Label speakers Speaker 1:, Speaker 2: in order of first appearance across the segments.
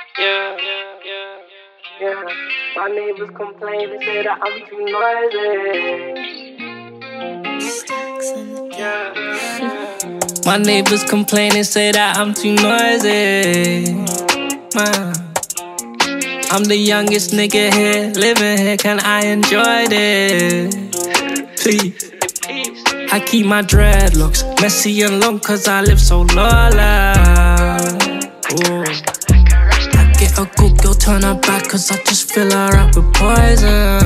Speaker 1: Yeah. My neighbors complain, they say that I'm too noisy. My neighbors complain and say that I'm too noisy. Man, I'm the youngest nigga here, living here, can I enjoy this? Please. I keep my dreadlocks messy and long cause I live so lawless. I get a good girl, turn her back cause I just fill her up with poison.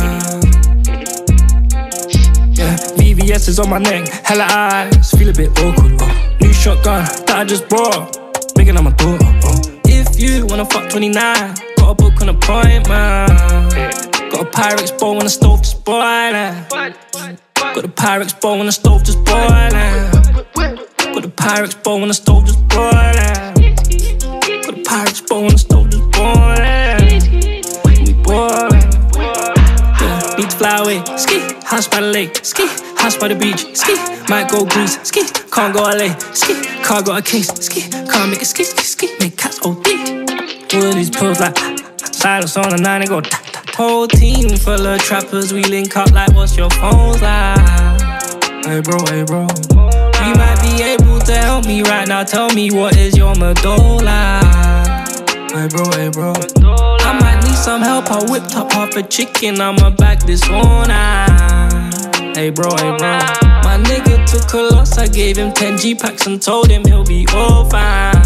Speaker 1: Yeah, VVS is on my neck, hella eyes, feel a bit awkward. New shotgun that I just bought, making on my daughter. If you wanna fuck 29, got a book on appointment. Got a Pyrex bowl on the stove just boiling. Got the Pyrex bowl on the stove just boiling. Got the Pyrex bowl on the stove just boiling. Got the Pyrex bowl on the stove just boiling. We boiling. Yeah, need to fly away. Ski, house by the lake. Ski, house by the beach. Ski, might go Greece. Ski, can't go LA. Ski, car got a case. Ski, can't make it ski, ski, ski. Make cats OD. All of these pills like silence on the 9 and go ta. Whole team full of trappers, we link up like what's your phone's like? Hey bro, you might be able to help me right now, tell me what is your medulla? Hey bro, I might need some help, I whipped up half a chicken, I'ma back this all night. Hey bro, my nigga took a loss, I gave him 10 G-packs and told him he'll be all fine.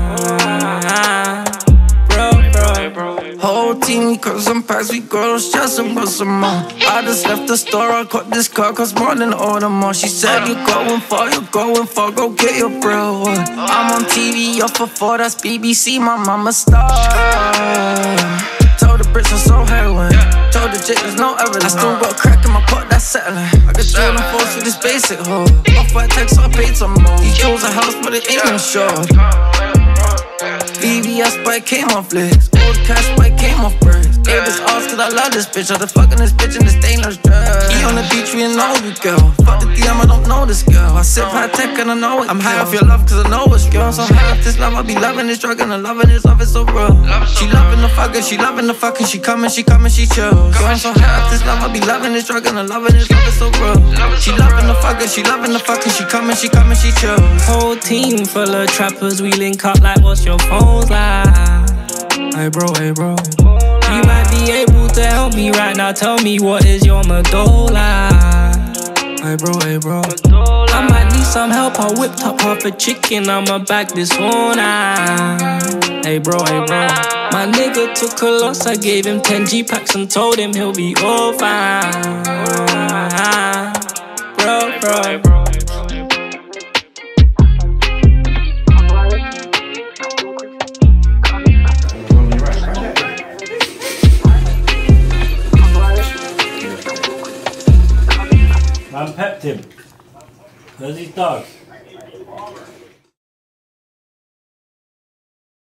Speaker 1: Bro.
Speaker 2: Whole team, cause some packs, we go stress and bust some more. I just left the store, I caught this car, cost more than Audemars. She said, you're going far, go get your bro. I'm on TV, up for 4, that's BBC, my mama star. Told the bitch I'm so heroin, told the chick there's no evidence. I still got crack in my pot, that's settling. I got drill and force with this basic hoe. Off-white text, so I paid some more. He chose a house, but it ain't no short. VVS bike came off legs, old cash bike came off bricks. Gave this off cause I love this bitch. I the fucking this bitch in the stainless dress. He on the beach, we an older girl. Fuck the DM, I don't know this girl. I sip high tech and I know it. I'm high off your love cause I know it's girl. So high off this love, I be loving this drug and I loving this love, it's so real. She loving the fucking, she loving the fucking. She coming, she chill. Going so high off this love, I be loving this drug and I loving this love, it's so real. She loving the fucking, she loving the fucking. She coming, she chill.
Speaker 1: Whole team full of trappers, we link up like what's your phone's like? Hey bro, you might be able to help me right now, tell me what is your medulla? Hey bro, I might need some help, I whipped up half a chicken, I'ma back this all night. Hey bro, my nigga took a loss, I gave him 10 G-packs and told him he'll be all fine. Bro.
Speaker 3: Man pepped him. Where's his dog?